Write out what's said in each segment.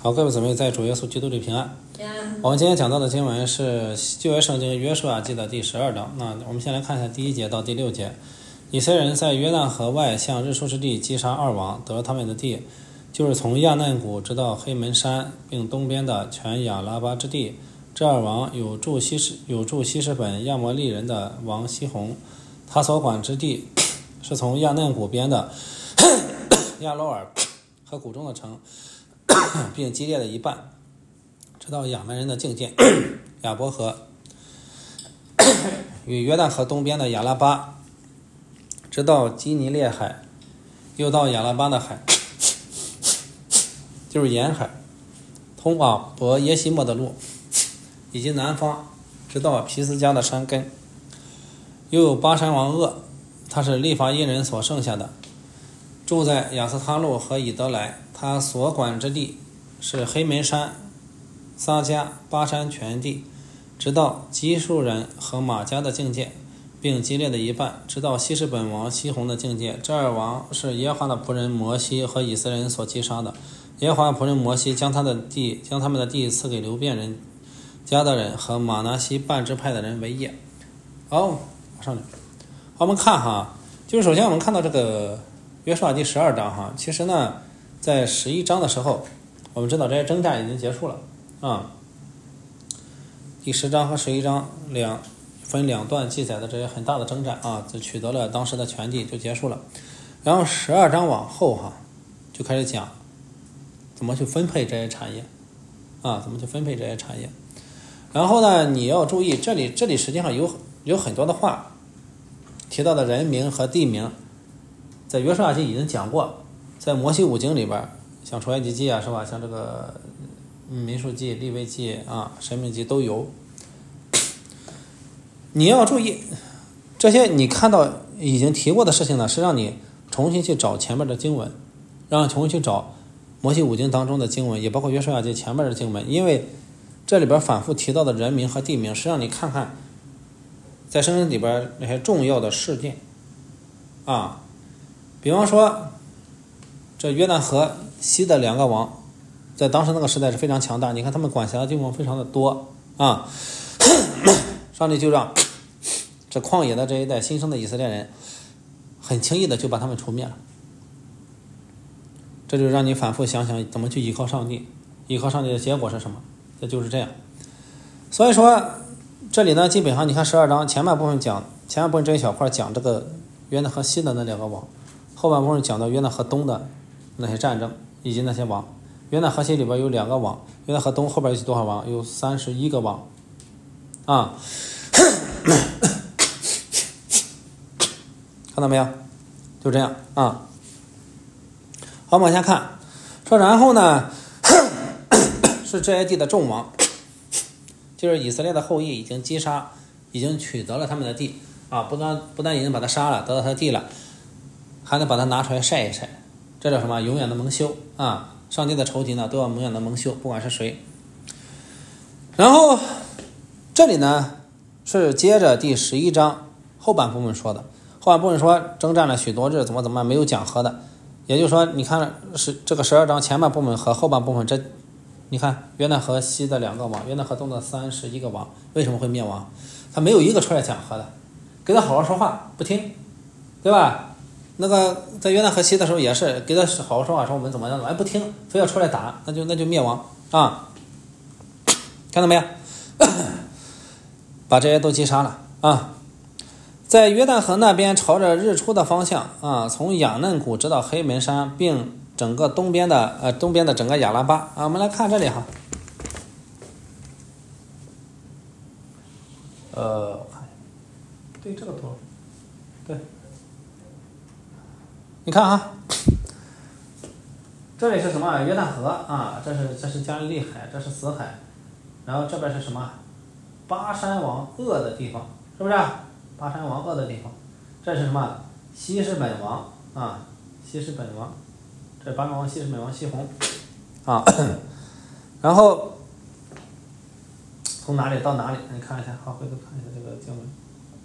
好，各位姊妹，在主耶稣基督里平安。我们今天讲到的经文是旧约圣经约书亚记的第12章。那我们先来看一下第1节到第6节。以色列人在约旦河外向日出之地击杀2王，得了他们的地，就是从亚嫩谷直到黑门山，并东边的全亚拉巴之地。这2王有住希实本亚摩利人的王西宏，他所管之地是从亚嫩谷边的亚罗尔和谷中的城，并基列的一半，直到亚门人的境界亚伯河，与约旦河东边的亚拉巴，直到基尼列海，又到亚拉巴的海，就是沿海，通往伯耶西莫的路，以及南方，直到皮斯加的山根。又有巴山王噩，他是利乏音人所剩下的，住在亚斯他路和以德来，他所管之地是黑门山、撒迦、巴山全地，直到基述人和马加的境界，并基列的一半，直到希实本王西宏的境界。这2王是耶和华的仆人摩西和以色列人所击杀的。耶和华仆人摩西将他们的地赐给流便人、迦得人和玛拿西半支派的人为业。往上我们看哈，就是首先我们看到这个约书亚第12章哈，其实呢，在11章的时候，我们知道这些征战已经结束了啊。第10章和11章分两段记载的这些很大的征战啊，就取得了当时的全地就结束了。然后12章往后哈，就开始讲怎么去分配这些产业啊，怎么去分配这些产业。然后呢，你要注意这里实际上有很多的话提到的人名和地名，在约书亚记已经讲过，在摩西五经里边，像出埃及记啊，是吧？像这个民数记、利未记啊、申命记都有。你要注意这些你看到已经提过的事情呢，是让你重新去找前面的经文，让你重新去找摩西五经当中的经文，也包括约书亚记前面的经文，因为这里边反复提到的人名和地名，是让你看看在圣经里边那些重要的事件啊。比方说这约旦河西的2个王，在当时那个时代是非常强大，你看他们管辖的地方非常的多啊。上帝就让这旷野的这一代新生的以色列人很轻易的就把他们除灭了。这就让你反复想想怎么去依靠上帝，依靠上帝的结果是什么，这就是这样。所以说这里呢，基本上你看12章前半部分这一小块讲这个约旦河西的那2个王，后半部分讲到约旦河东的那些战争以及那些王。约旦河西里边有2个王，约旦河东后边有多少王？有31个王啊。看到没有？就这样啊。好，往下看，说然后呢，是这些地的众王，就是以色列的后裔已经击杀，已经取得了他们的地啊，不但已经把他杀了，得到他的地了，还能把他拿出来晒一晒，这叫什么？永远的蒙羞啊！上帝的仇敌呢，都要永远的蒙羞，不管是谁。然后这里呢是接着第11章后半部分说的，后半部分说征战了许多日，怎么没有讲和的，也就是说，你看是这个12章前半部分和后半部分，这你看约旦河西的2个王，约旦河东的31个王，为什么会灭亡？他没有一个出来讲和的，给他好好说话不听，对吧？那个在约旦河西的时候也是给他好好说话，说我们怎么样，不听，非要出来打，那就灭亡啊！看到没有？把这些都击杀了啊！在约旦河那边朝着日出的方向啊，从亚嫩谷直到黑门山，并整个东边的整个亚拉巴啊。我们来看这里哈，我看对这个图，对，你看哈，这里是什么？约旦河啊，这是加利利海，这是死海，然后这边是什么？巴山王噩的地方，是不是？巴山王噩的地方，这是什么？希实本王啊，希实本王，这是巴山王希实本王西宏啊。然后从哪里到哪里？你看一下，好，回头看一下这个经文。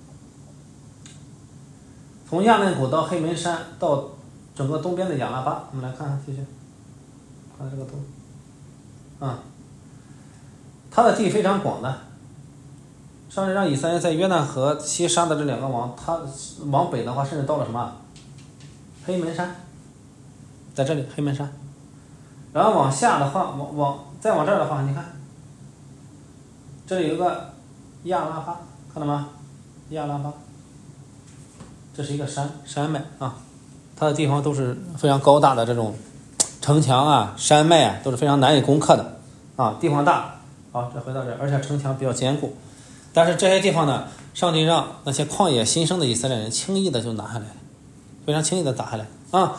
从亚嫩谷到黑门山，到整个东边的亚拉巴，我们来看看继续，看这个图。 它的地非常广的。上帝让以色列在约旦河西杀的这2个王，他往北的话，甚至到了什么黑门山，在这里黑门山，然后往下的话，再往这儿的话，你看，这里有个亚拉巴，看到吗？亚拉巴，这是一个山脉啊，它的地方都是非常高大的这种城墙啊、山脉啊，都是非常难以攻克的啊，地方大。好，再回到这儿，而且城墙比较坚固。但是这些地方呢，上帝让那些旷野新生的以色列人轻易的就拿下来了，非常轻易的打下来啊！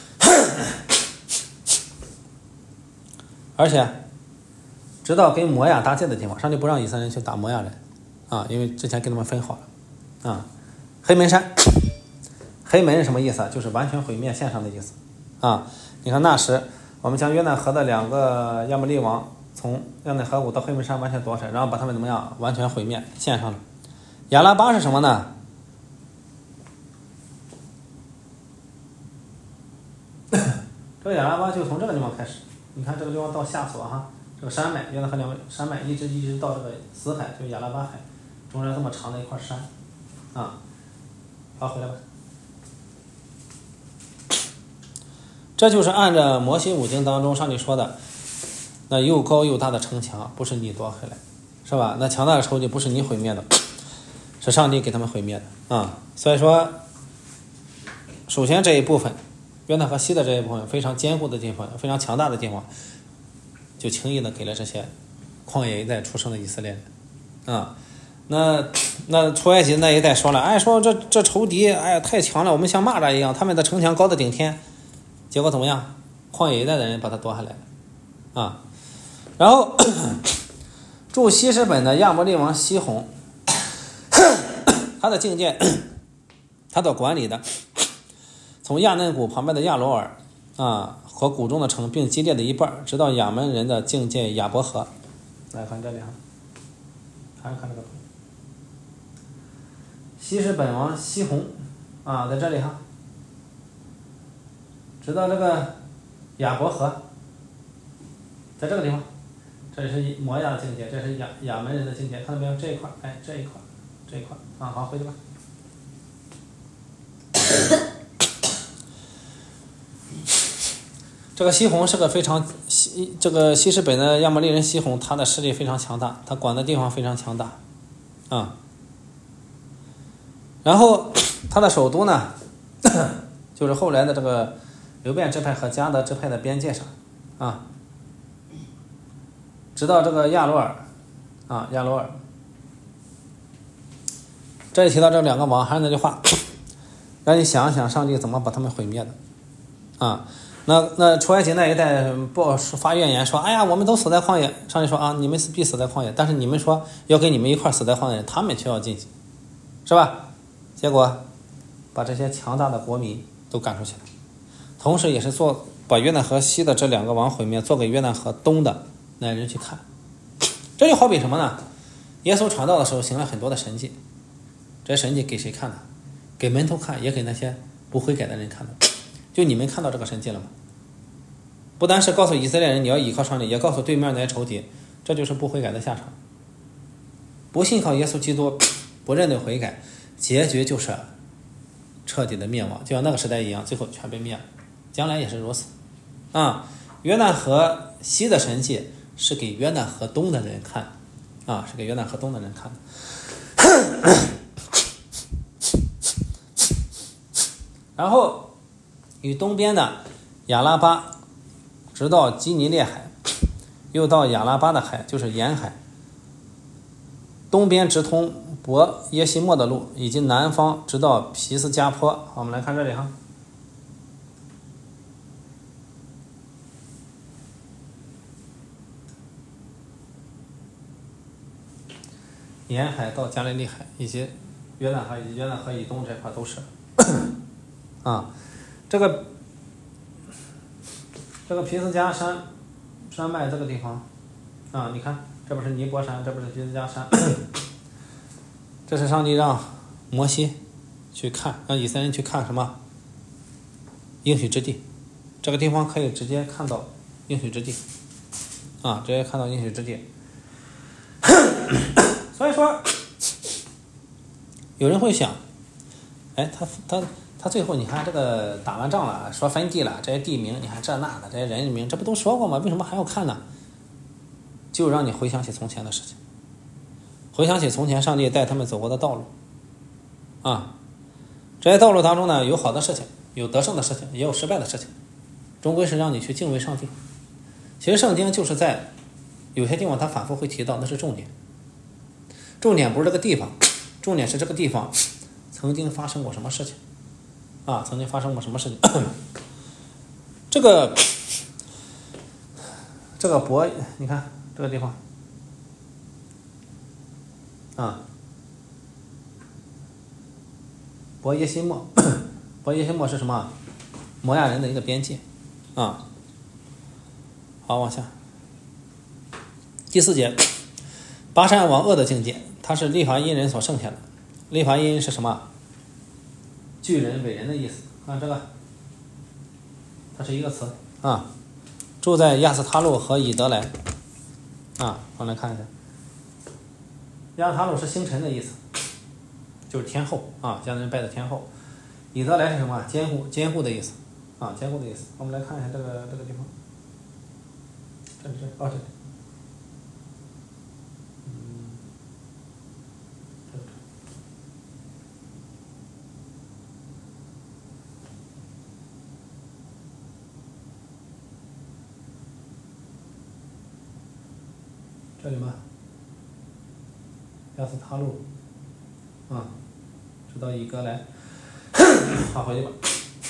而且直到跟摩亚搭界的地方，上帝不让以色列人去打摩亚人啊，因为之前跟他们分好了啊。黑门山，黑门是什么意思啊？就是完全毁灭线上的意思啊。你看那时我们将约旦河的2个亚摩利王从亚嫩河谷到黑门山完全夺取，然后把他们怎么样完全毁灭线上了。亚拉巴是什么呢？这个亚拉巴就从这个地方开始，你看这个地方到下索哈，这个山脉约旦河2个山脉一直到这个死海，就是亚拉巴海，中间这么长的一块山啊。好，回来吧。这就是按照摩西5经当中上帝说的，那又高又大的城墙不是你夺回来，是吧？那强大的仇敌不是你毁灭的，是上帝给他们毁灭的啊。所以说，首先这一部分约旦河西的这一部分非常坚固的地方，非常强大的地方，就轻易的给了这些旷野一带出生的以色列人啊。那出埃及那一代说了，说这仇敌太强了，我们像蚂蚱一样，他们的城墙高的顶天，结果怎么样？旷野一带的人把他夺下来了啊。然后驻西施本的亚摩利王西宏，他的境界，他所管理的从亚嫩谷旁边的亚罗尔啊和谷中的城并基列的一半，直到亚门人的境界亚伯河。来看这里哈，还是看这个图。西施本王西宏啊，在这里哈，直到这个亚伯河，在这个地方，这里是摩亚的境界，这是亚门人的境界，看到没有？这一块，这一块啊，好，回去吧。这个西宏是个非常这个西施本的亚摩利人西宏，他的势力非常强大，他管的地方非常强大啊。然后他的首都呢，就是后来的这个流便支派和迦得支派的边界上啊，直到这个亚罗尔啊，亚罗尔。这里提到这2个王，还是那句话，让你想想上帝怎么把他们毁灭的啊。那出埃及那一代不发怨言说，我们都死在旷野，上帝说啊，你们必死在旷野，但是你们说要跟你们一块死在旷野，他们却要进去，是吧？结果把这些强大的国民都赶出去了，同时也是把约旦河西的这2个王毁灭，做给约旦河东的那人去看。这就好比什么呢？耶稣传道的时候行了很多的神迹，这些神迹给谁看的？给门徒看，也给那些不悔改的人看的。就你们看到这个神迹了吗？不单是告诉以色列人你要依靠上帝，也告诉对面那些仇敌，这就是不悔改的下场。不信靠耶稣基督，不认得悔改，结局就是彻底的灭亡，就像那个时代一样，最后全被灭了。将来也是如此啊。约旦河西的神迹是给约旦河东的人看啊，是给约旦河东的人看的。然后与东边的亚拉巴直到基尼列海，又到亚拉巴的海，就是沿海，东边直通伯耶西莫的路，以及南方直到皮斯加坡。好，我们来看这里哈，沿海到加利利海以及约旦河以及约旦河以东这块都是啊。这个皮斯加山脉这个地方啊，你看这不是尼泊山，这不是皮斯加山，这是上帝让摩西去看，让以色列人去看什么？应许之地。这个地方可以直接看到应许之地啊，直接看到应许之地。所以说，有人会想，哎，他最后你看这个打完仗了，说分地了，这些地名，你看这那的这些人名，这不都说过吗？为什么还要看呢？就让你回想起从前的事情，回想起从前上帝带他们走过的道路，啊，这些道路当中呢，有好的事情，有得胜的事情，也有失败的事情，终归是让你去敬畏上帝。其实圣经就是在有些地方他反复会提到，那是重点。重点不是这个地方，重点是这个地方曾经发生过什么事情啊？曾经发生过什么事情？这个伯，你看这个地方啊，伯耶西莫，伯耶西莫是什么？摩亚人的一个边界啊。好，往下，第4节，巴珊王噩的境界，他是利伐因人所剩下的。利伐因是什么？巨人、伟人的意思。看这个，它是一个词啊。住在亚斯他路和以德莱啊，我们来看一下，亚斯他路是星辰的意思，就是天后啊，将人拜的天后。以德莱是什么？坚固的意思啊，坚固的意思。我们来看一下这个地方，这里，这里。这里吗？亚斯他路啊，直到以格莱，好，回去吧。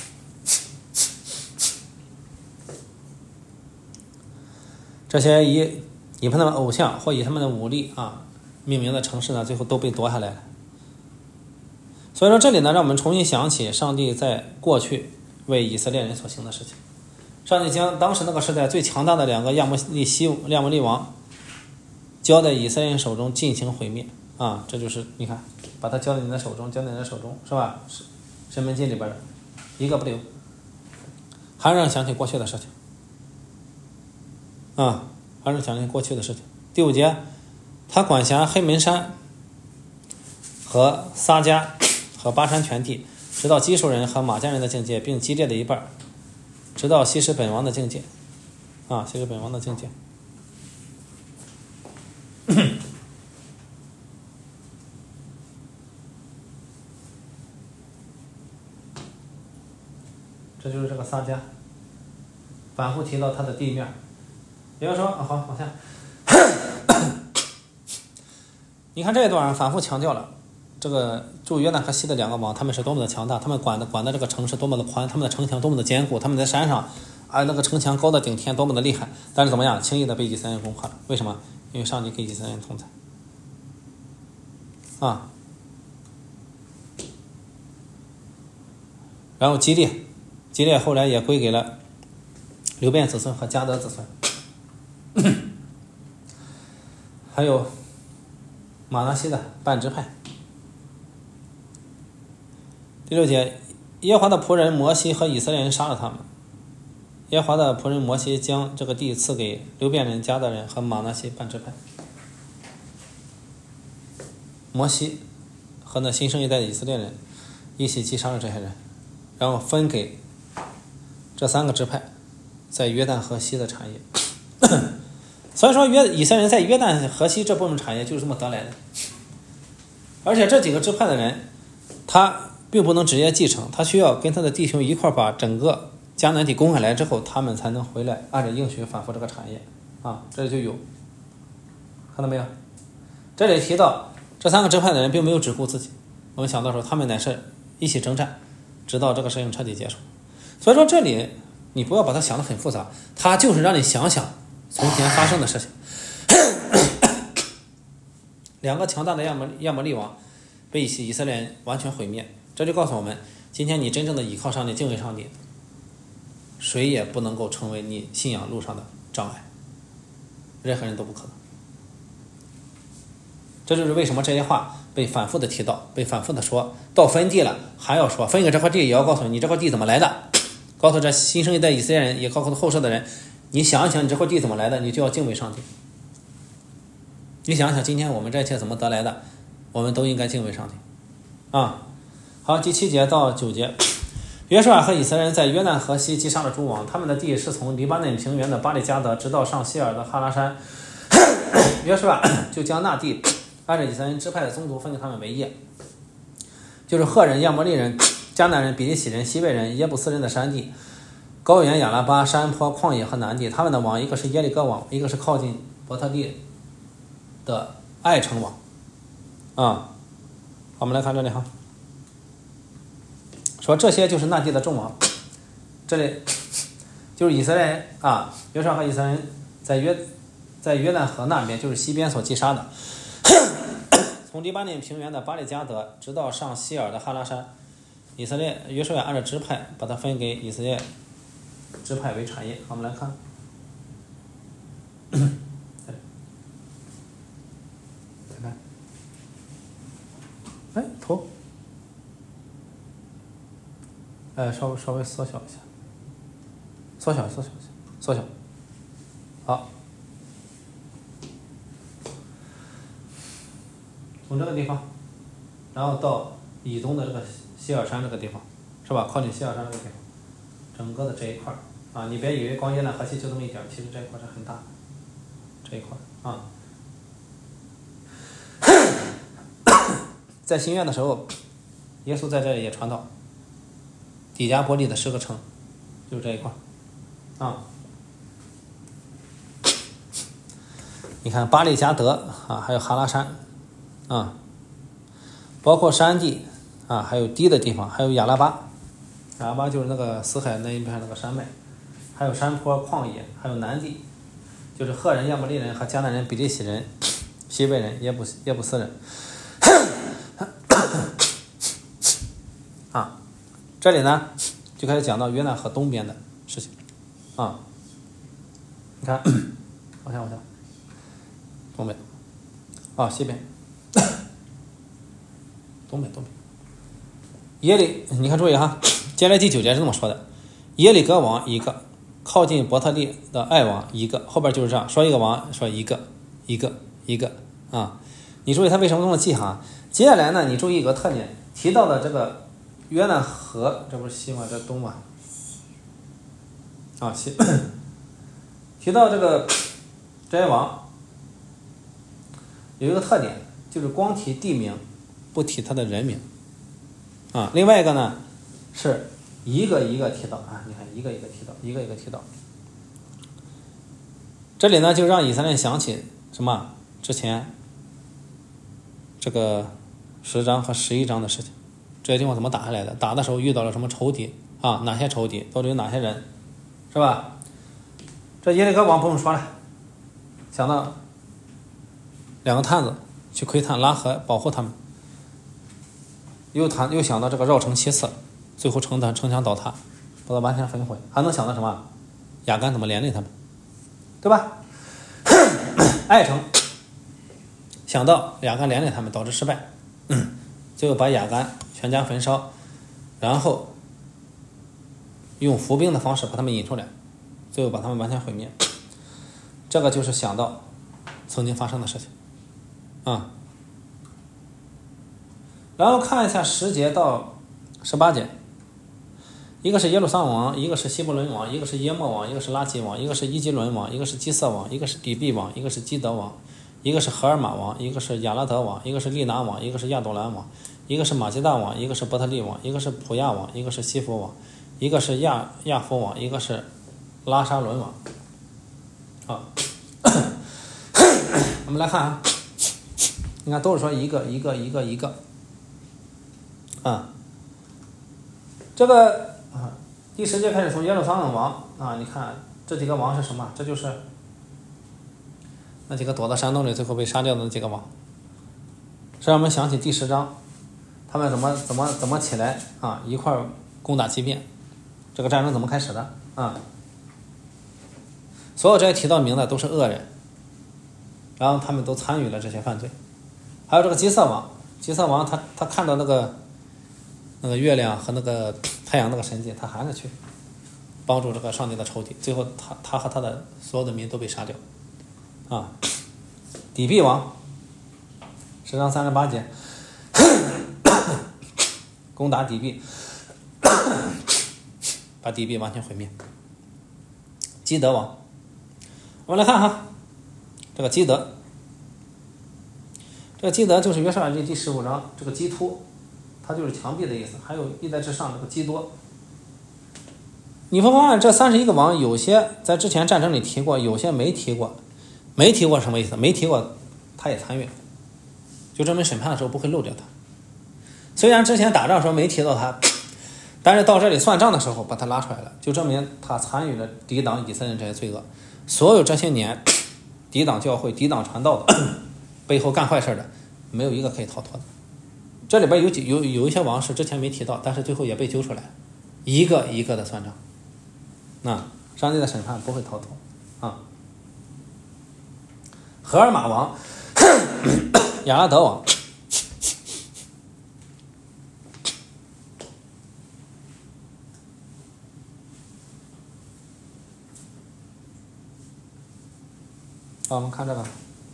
这些以他们的偶像或以他们的武力啊命名的城市呢，最后都被夺下来了。所以说这里呢，让我们重新想起上帝在过去为以色列人所行的事情。上帝将当时那个时代最强大的2个亚摩利王交在以色列人手中进行毁灭啊，这就是你看，把它交在你的手中，是吧？申命记里边的一个不留，还让人想起过去的事情啊，还是想起过去的事情。第5节，他管辖黑门山和撒迦和巴珊全地，直到基述人和马加人的境界，并激烈的一半，直到西施本王的境界啊，西施本王的境界。这就是这个撒迦，反复提到它的地面。比如说，好，往下，你看这一段反复强调了这个住约旦河西的2个王，他们是多么的强大，他们管的这个城市多么的宽，他们的城墙多么的坚固，他们在山上啊，那个城墙高的顶天，多么的厉害。但是怎么样，轻易的被以色列人攻破了？为什么？因为上帝给以色列人同在啊。然后基列后来也归给了流便子孙和迦得子孙，还有马拿西的半支派。第6节，耶和华的仆人摩西和以色列人杀了他们。耶和华的仆人摩西将这个地赐给流便人、迦得人和马拿西半支派。摩西和那新生一代的以色列人一起击杀了这些人，然后分给这3个支派在约旦河西的产业。所以说以色列人在约旦河西这部分产业就是这么得来的。而且这几个支派的人他并不能直接继承，他需要跟他的弟兄一块把整个迦南地攻下来之后，他们才能回来按照应许反复这个产业啊。这里就有看到没有，这里提到这3个支派的人并没有只顾自己，我们想到说他们乃是一起征战，直到这个事情彻底结束。所以说这里你不要把它想得很复杂，它就是让你想想从前发生的事情。2个强大的亚摩利王被以色列人完全毁灭，这就告诉我们，今天你真正的倚靠上帝、敬畏上帝，谁也不能够成为你信仰路上的障碍，任何人都不可能。这就是为什么这些话被反复的提到，被反复的说，到分地了还要说，分给这块地也要告诉你这块地怎么来的，告诉这新生一代以色列人，也告诉后世的人， 你想一想，你这块地怎么来的，你就要敬畏上帝。你想想，今天我们这一切怎么得来的，我们都应该敬畏上帝。啊，好，第7节到9节，约书亚和以色列人在约旦河西击杀了诸王，他们的地是从黎巴嫩平原的巴利迦德直到上希尔的哈拉山。约书亚就将那地按照以色列人支派的宗族分给他们为业，就是赫人、亚摩利人、迦南人、比利洗人、西魏人、耶布斯人的山地、高原、亚拉巴、山坡、旷野和南地。他们的王一个是耶利哥王，一个是靠近伯特利的爱城王。啊，我们来看这里哈，说这些就是那地的众王。这里就是以色列人啊，约书亚和以色列人在约旦河那边，就是西边所击杀的。从黎巴嫩平原的巴利迦德直到上希尔的哈拉山，以色列约书亚按照支派把它分给以色列支派为产业。我们来看，哎，头，稍微缩小一下，缩小，好，从这个地方，然后到以东的这个希尔山这个地方，是吧？靠近希尔山这个地方，整个的这一块啊，你别以为光约旦河西就这么一点，其实这一块是很大的，这一块啊。在新约的时候，耶稣在这里也传道，底加波利的10个城，就是这一块啊。你看巴利迦德啊，还有哈拉山啊，包括山地啊，还有低的地方，还有亚拉巴，亚拉巴就是那个死海那一片那个山脉，还有山坡、旷野，还有南地，就是赫人、亚摩利人和迦南人、比利洗人、西魏人、耶布斯人。啊，这里呢就开始讲到约旦河东边的事情啊。你看，往下，东北啊，西边，东北。耶利，你看注意哈，接下来第9节是这么说的：耶利哥王一个，靠近伯特利的爱王一个，后边就是这样说一个王，说一个啊。你注意他为什么这么记哈？接下来呢，你注意一个特点，提到的这个约旦河，这不是西吗？这东吗？啊，西。提到这个这些王，有一个特点，就是光提地名，不提他的人名。啊，另外一个呢，是一个一个提到啊，你看一个一个提到。这里呢，就让以色列人想起什么？之前这个10章和11章的事情，这些地方怎么打下来的？打的时候遇到了什么仇敌啊？哪些仇敌？到底有哪些人？是吧？这耶利哥王不用说了，想到2个探子去窥探拉合保护他们，又想到这个绕城7次，最后城墙倒塌，把它完全焚毁，还能想到什么？亚干怎么连累他们，对吧？爱城想到亚干连累他们导致失败，最后把亚干全家焚烧，然后用伏兵的方式把他们引出来，最后把他们完全毁灭。这个就是想到曾经发生的事情啊。然后看一下10节到18节，一个是耶路撒冷王，一个是希伯伦王，一个是耶莫王，一个是拉吉王，一个是伊基伦王，一个是基色王，一个是底比王，一个是基德王，一个是荷尔玛王，一个是亚拉德王，一个是利拿王，一个是亚杜兰王，一个是马基大王，一个是伯特利王，一个是普亚王，一个是西弗王，一个是亚夫王，一个是拉沙伦王。啊，我们来看啊，你看都是说一个啊，这个啊，第10节开始从耶路撒冷王啊，你看这几个王是什么？这就是那几个躲到山洞里最后被杀掉的那几个王，这让我们想起第10章，他们怎么起来啊，一块攻打畸变，这个战争怎么开始的啊？所有这些提到名的都是恶人，然后他们都参与了这些犯罪。还有这个基色王，他看到那个月亮和那个太阳那个神迹，他还是去帮助这个上帝的仇敌，最后他和他的所有的民都被杀掉。啊，底壁王10章38节攻打底壁，把底壁完全毁灭。基德王，我们来看哈，这个基德，这个基德就是约书亚记第15章，这个基突，它就是墙壁的意思，还有一在之上这个基多。你会发现这31个王，有些在之前战争里提过，有些没提过。没提过什么意思？没提过他也参与，就证明审判的时候不会漏掉他。虽然之前打仗的时候没提到他，但是到这里算账的时候把他拉出来了，就证明他参与了抵挡以色列人这些罪恶。所有这些年抵挡教会、抵挡传道的背后干坏事的，没有一个可以逃脱的。这里边有一些王是之前没提到，但是最后也被揪出来，一个一个的算账。那上帝的审判不会逃脱啊。荷尔玛王亚拉德王，好，我们看这个，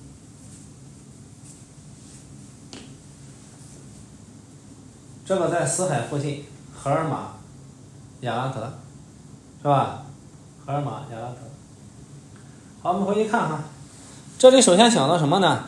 这个在死海附近，荷尔玛亚拉德，是吧？荷尔玛亚拉德。好，我们回去看哈。这里首先想到什么呢？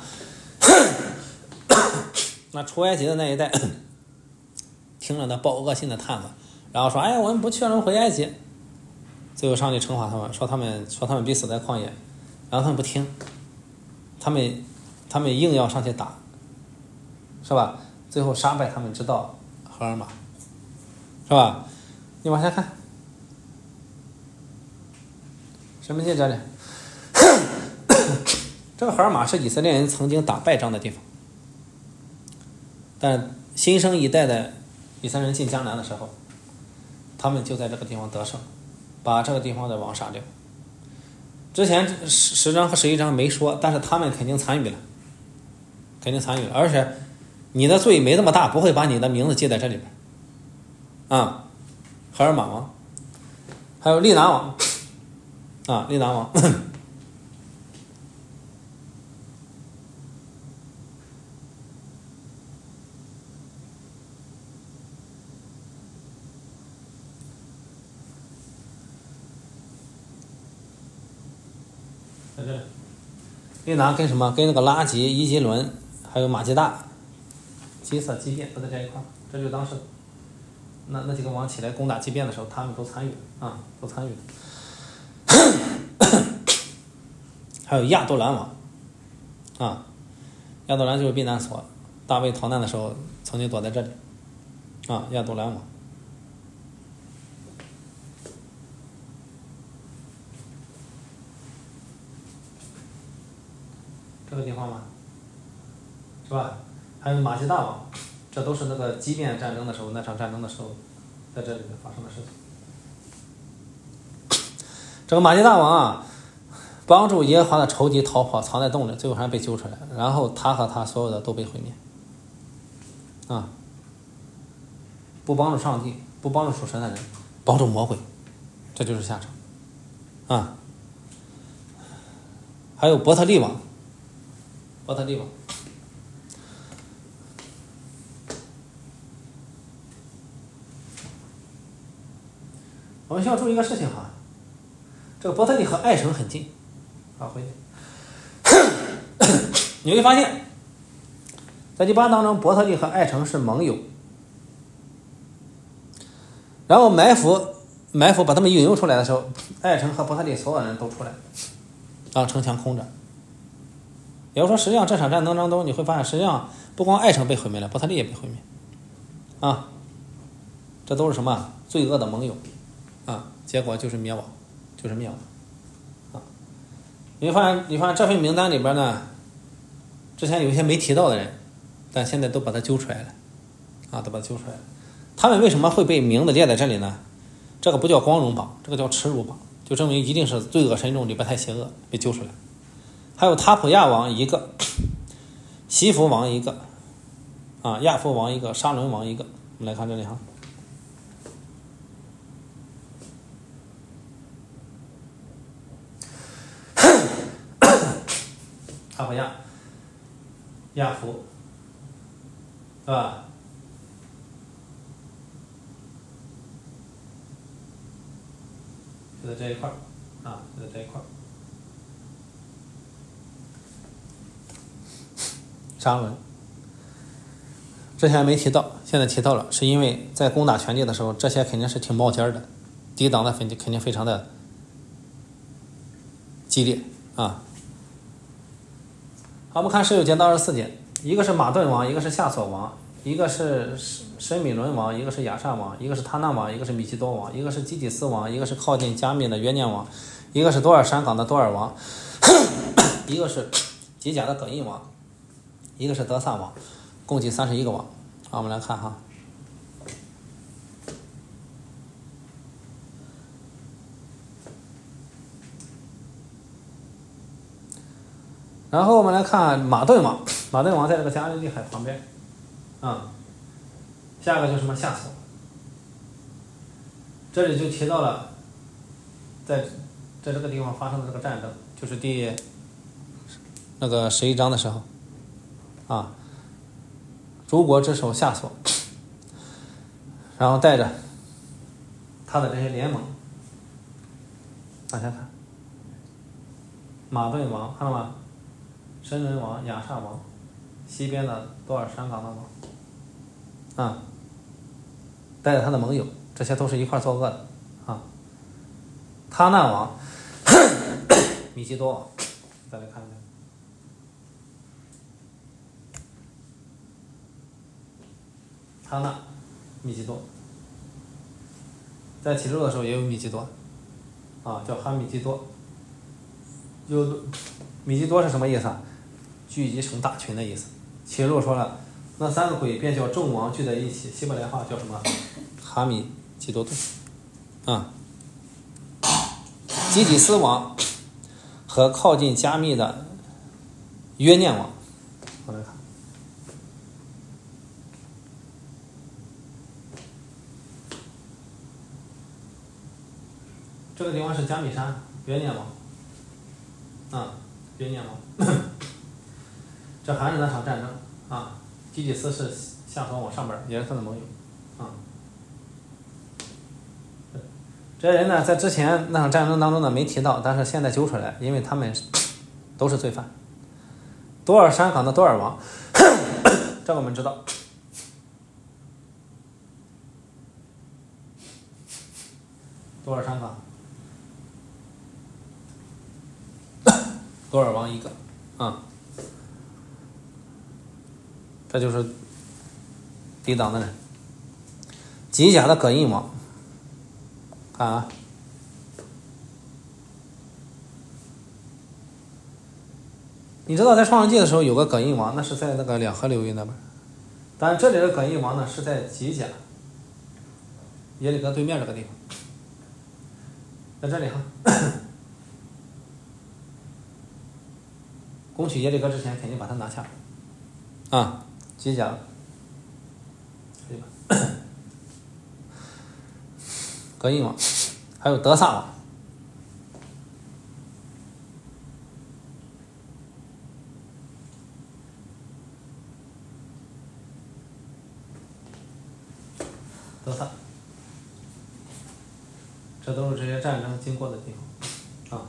那出埃及的那一代听了那报恶信的探子，然后说：“哎呀，我们不去了，回埃及。”最后上帝惩罚他们，说他们必死在旷野，然后他们不听，他们硬要上去打，是吧？最后杀败他们，直到荷尔玛，是吧？你往下看，什么记这里？这个荷尔玛是以色列人曾经打败仗的地方，但新生一代的以色列人进迦南的时候，他们就在这个地方得胜，把这个地方的王杀掉。之前10章和11章没说，但是他们肯定参与了，而且你的罪没这么大，不会把你的名字记在这里边啊。荷尔玛王，还有利拿王啊，利拿王。在这里，利拿跟什么？跟那个拉吉、伊吉伦，还有马吉大、基色、基变都在这一块。这就当时那几个王起来攻打基变的时候，他们都参与啊，都参与。还有亚杜兰王啊，亚杜兰就是避难所，大卫逃难的时候曾经躲在这里啊，亚杜兰王。这个地方嘛，是吧？还有马吉大王，这都是那个基变战争的时候，那场战争的时候，在这里面发生的事情。这个马吉大王啊，帮助耶和华的仇敌逃跑，藏在洞里，最后还被揪出来，然后他和他所有的都被毁灭。啊，不帮助上帝，不帮助属神的人，帮助魔鬼，这就是下场。啊，还有伯特利王。伯特利王，我们需要注意一个事情哈，这个伯特利和艾城很近，啊，回去，你会发现，在第8当中，伯特利和艾城是盟友，然后埋伏把他们引诱出来的时候，艾城和伯特利所有人都出来，让城墙空着。也就是说，实际上这场战争当中，你会发现，实际上不光艾城被毁灭了，伯特利也被毁灭，啊，这都是什么罪恶的盟友，啊，结果就是灭亡，啊，你发现这份名单里边呢，之前有一些没提到的人，但现在都把他揪出来了，啊，都把他揪出来了。他们为什么会被名字列在这里呢？这个不叫光荣榜，这个叫耻辱榜，就证明一定是罪恶深重，里边太邪恶，被揪出来。还有塔普亚王一个，西弗王一个，啊，亚夫王一个，沙伦王一个。我们来看这里哈， 阿伯亚、亚夫，对吧？就在这一块啊，就在这一块。沙文之前没提到，现在提到了，是因为在攻打全地的时候，这些肯定是挺冒尖的，抵挡的肯定非常的激烈啊。好，我们看十九节到24节，一个是马顿王，一个是夏所王，一个是申米伦王，一个是亚萨王，一个是他那王，一个是米基多王，一个是基底斯王，一个是靠近加密的约念王，一个是多尔山港的多尔王，一个是吉甲的葛印王，一个是德萨王，共计31个王。好，我们来看哈。然后我们来看马顿王，马顿王在这个加利利海旁边，下一个就是什么夏所，这里就提到了，在这个地方发生的这个战争，就是第11章的时候，诸国之首夏所，然后带着他的这些联盟，往下看，马顿王看到吗？申伦王、亚萨王，西边的多尔山港的王，带着他的盟友，这些都是一块作恶的他那王米基多王，再来看看，他那米基多，在启示录的时候也有米基多，叫哈米基多，米基多是什么意思啊？聚集成大群的意思。启示录说了，那3个鬼便叫众王聚在一起，希伯来话叫什么？哈米基多顿，基底斯王和靠近加密的约念王，我来看，这个地方是加密山约念王，约念王。这还是那场战争基底斯是夏所往上边，也是他的盟友这些人呢，在之前那场战争当中呢没提到，但是现在揪出来，因为他们都是罪犯。多尔山港的多尔王，这个我们知道，多尔山港，多尔王一个这就是抵挡的人。吉甲的葛印王，看你知道在创世纪的时候有个葛印王，那是在那个两河流域那边，但是这里的葛印王呢是在吉甲耶利哥对面这个地方，在这里攻取耶利哥之前肯定把它拿下吉甲对吧？葛印王，还有德萨王，德萨，这都是这些战争经过的地方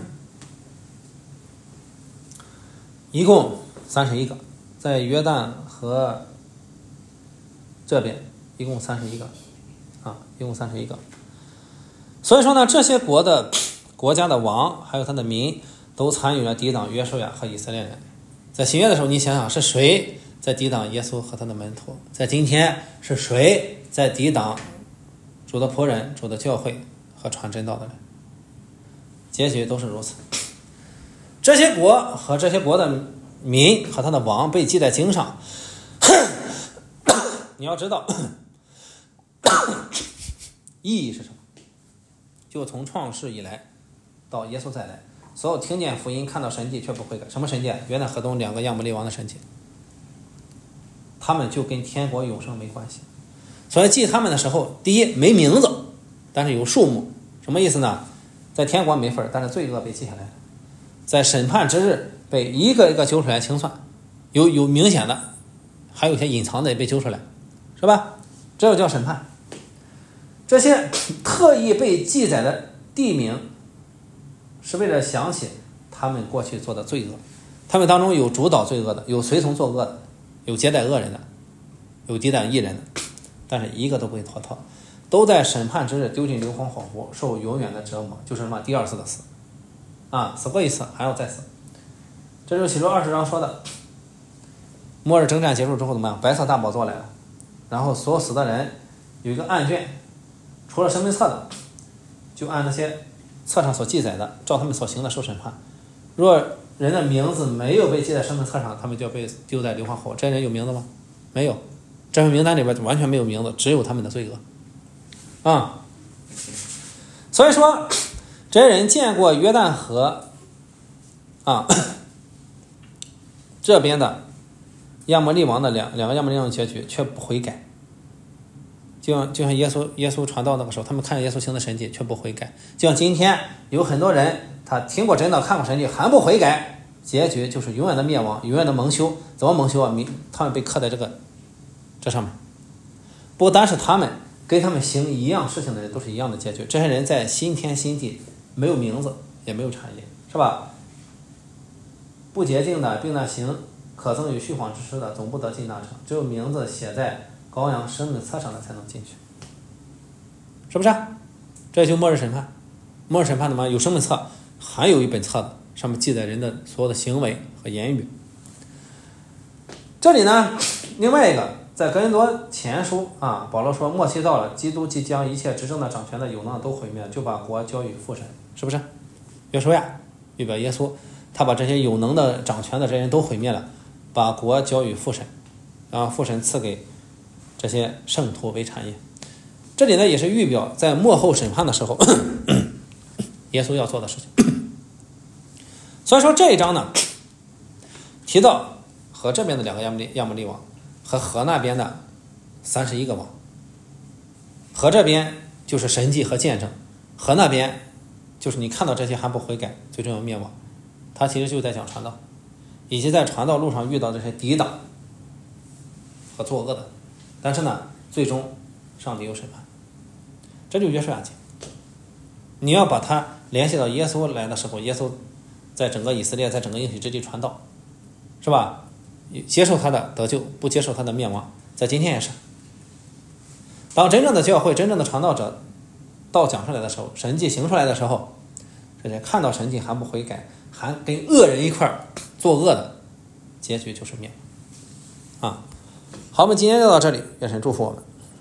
一共31个，在约旦河这边一共31个一共31个。所以说呢，这些国家的王还有他的民都参与了抵挡约书亚和以色列人。在新约的时候，你想想是谁在抵挡耶稣和他的门徒？在今天是谁在抵挡主的仆人、主的教会和传真道的人？结局都是如此。这些国和这些国的民和他的王被记在经上。你要知道意义是什么？就从创世以来到耶稣再来，所有听见福音看到神迹却不悔改，什么神迹？约旦河东2个亚摩利王的神迹，他们就跟天国永生没关系。所以记他们的时候，第一没名字，但是有数目，什么意思呢？在天国没份，但是罪恶被记下来了，在审判之日被一个一个揪出来清算，有明显的，还有些隐藏的也被揪出来，是吧？这就叫审判。这些特意被记载的地名，是为了想起他们过去做的罪恶。他们当中有主导罪恶的，有随从作恶的，有接待恶人的，有抵挡义人的，但是一个都不会脱逃，都在审判之日丢进硫磺火湖，受永远的折磨，就是什么第二次的死啊，死过一次还要再死。这就是启示录20章说的，末日征战结束之后怎么样？白色大宝座来了，然后所有死的人有一个案卷，除了生命册的，就按那些册上所记载的，照他们所行的受审判。若人的名字没有被记在生命册上，他们就要被丢在硫磺火。这些人有名字吗？没有，这份名单里边完全没有名字，只有他们的罪恶啊。所以说这些人见过约旦河啊这边的亚摩利王的两个亚摩利王的结局，却不悔改。就像耶稣传道那个时候，他们看着耶稣行的神迹却不悔改。就像今天有很多人，他听过真道看过神迹还不悔改，结局就是永远的灭亡，永远的蒙羞。怎么蒙羞啊？他们被刻在这上面。不单是他们，跟他们行一样事情的人都是一样的结局。这些人在新天新地没有名字，也没有产业，是吧？不洁净的，并那行可憎与虚谎之事的，总不得进那城。只有名字写在羔羊生命册上的才能进去，是不是？这就末日审判。末日审判的嘛，有生命册，还有一本册子，上面记载人的所有的行为和言语。这里呢，另外一个在哥林多前书啊，保罗说末期到了，基督即将一切执政的掌权的有能都毁灭，就把国交与父神，是不是？约书亚预表耶稣，他把这些有能的掌权的这些人都毁灭了，把国交与父神，然后父神赐给这些圣徒为产业。这里呢也是预表在末后审判的时候耶稣要做的事情。所以说这一章呢提到河这边的两个亚摩利王和河那边的31个王。河这边就是神迹和见证，河那边就是你看到这些还不悔改，最终要灭亡。他其实就在讲传道，以及在传道路上遇到这些抵挡和作恶的，但是呢最终上帝有审判。这就是约书亚记。你要把它联系到耶稣来的时候，耶稣在整个以色列，在整个应许之地传道，是吧？接受他的得救，不接受他的灭亡，在今天也是。当真正的教会，真正的传道者道讲出来的时候，神迹行出来的时候，这些看到神迹还不悔改，还跟恶人一块作恶的，结局就是灭亡啊。好，我们今天就到这里，愿神祝福我们。